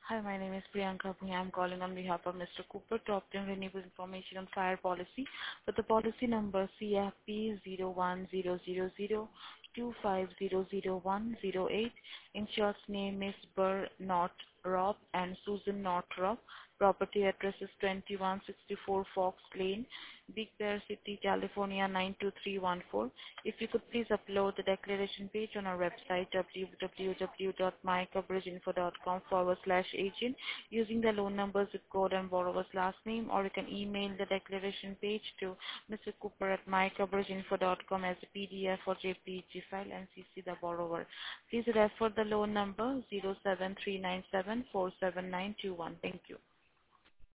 Hi, my name is Priyanka Bhuya. I'm calling on behalf of Mr. Cooper to obtain renewable information on fire policy for the policy number CFP0100025000108. Insured's name is Burr Not Rob and Susan Not Rob. Property address is 2164 Fox Lane, Big Bear City, California 92314. If you could please upload the declaration page on our website www.mycoveraginfo.com/agent using the loan number, zip code, and borrower's last name, or you can email the declaration page to Mr. Cooper at mycoveraginfo.com as a PDF or JPG file and CC the borrower. Please refer the loan number 07397479921. Thank you.